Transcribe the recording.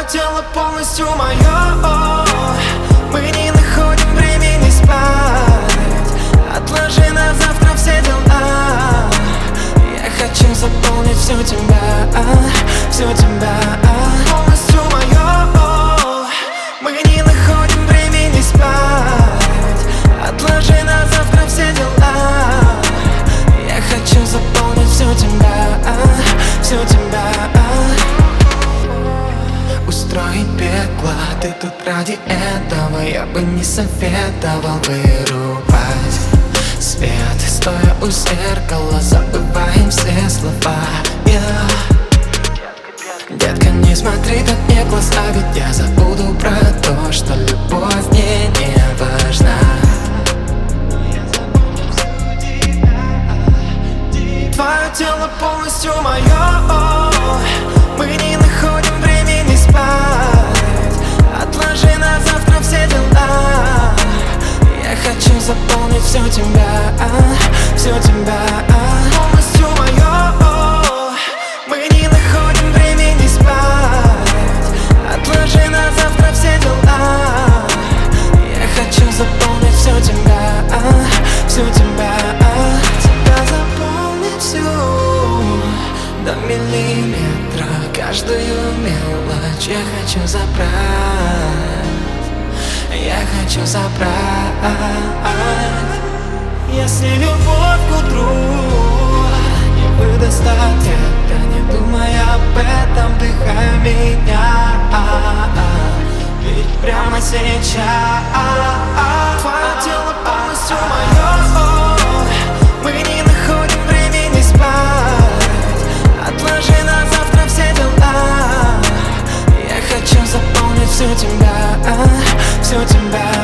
тело полностью мое. Мы не находим времени спать. Отложи на завтра все дела. Я хочу заполнить всю тебя, всю тебя. Полностью мое. Мы не находим времени спать. Отложи на завтра все дела. Я хочу заполнить всю тебя, всю тебя. Устроить пекло, ты тут ради этого. Я бы не советовал вырубать свет, стоя у зеркала, забываем все слова. Детка, не смотри так мне в глаза, ведь я забуду про то, что любовь мне не важна. Твое тело полностью мое. Мы не находим времени спать. Отложи на завтра все дела. Я хочу заполнить всю тебя, всю тебя. Полностью мое. Мы не находим времени спать. Отложи на завтра все дела. Я хочу заполнить всю тебя, всю тебя. Тебя заполнить всю до миллиметра. Каждую мелочь я хочу забрать. Я хочу забрать. Если любовь к утру не выдаст ответа, не думай об этом, дыхай меня. Ведь прямо сейчас твое тело полностью мое. Мы не находим времени спать. Отложи на завтра все дела. Я хочу заполнить всю тебя, всю тебя.